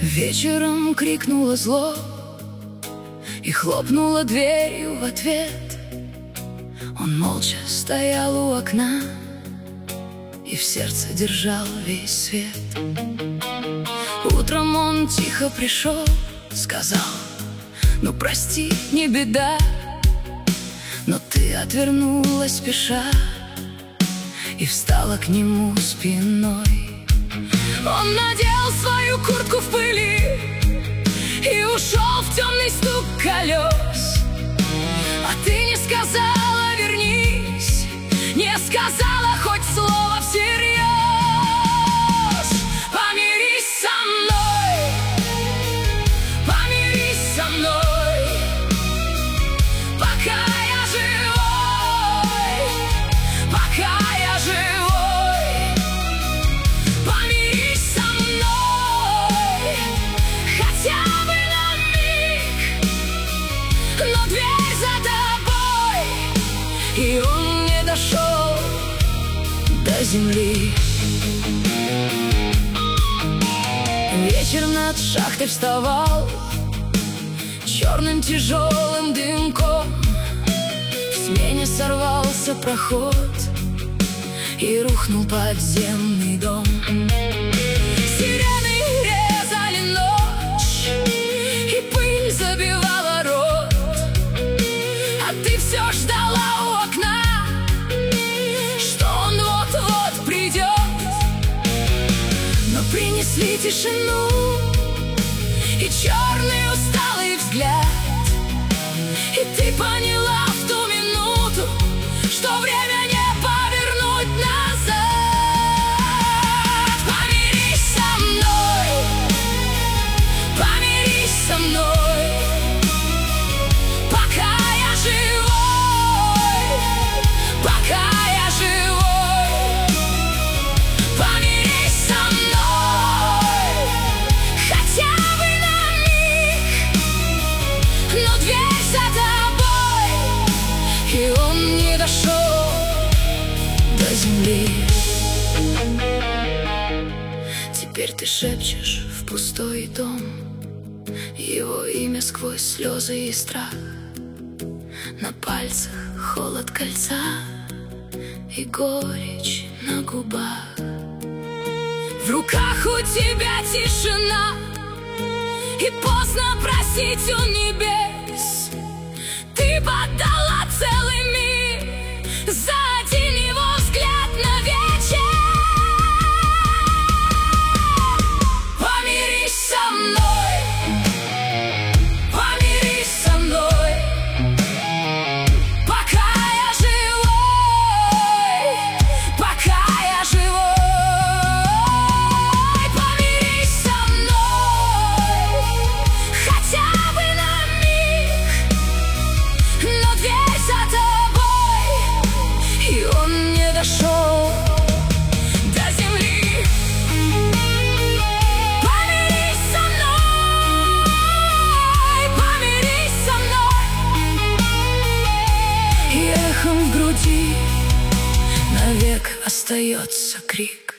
Вечером крикнуло зло и хлопнула дверью в ответ. Он молча стоял у окна и в сердце держал весь свет. Утром он тихо пришел, сказал: ну прости, не беда, но ты отвернулась спеша и встала к нему спиной. Он надел свою куртку в пыли и ушел в темный стук колес. А ты не сказала вернись, не сказала хоть слово всерьез. Помирись со мной, помирись со мной, пока я живой, пока я живой. Помирись со мной, хотя бы на миг, но дверь за тобой. И он не дошел до земли. Вечер над шахтой вставал черным тяжелым дымком. В смене сорвался проход и рухнул подземный дом. Сирены резали ночь и пыль забивала рот, а ты все ждала у окна, что он вот-вот придет. Но принесли тишину и черный усталый взгляд, и ты поняла в ту минуту, что время не повернуть назад. Помирись со мной, помирись со мной, пока я живой, пока я живой. Помирись со мной, хотя бы на миг, но дверь за тобой. И он не дошел до земли. Теперь ты шепчешь в пустой дом его имя сквозь слезы и страх. На пальцах холод кольца и горечь на губах. В руках у тебя тишина, и поздно просить у небес. Ты поддала целый мир за один его взгляд на вечер. Помирись со мной, помирись со мной, пока я живой, пока я живой. Помирись со мной, хотя бы на миг, но дверь за тобой. И он не дошел до земли. Помирись со мной, помирись со мной. И эхом в груди навек остается крик.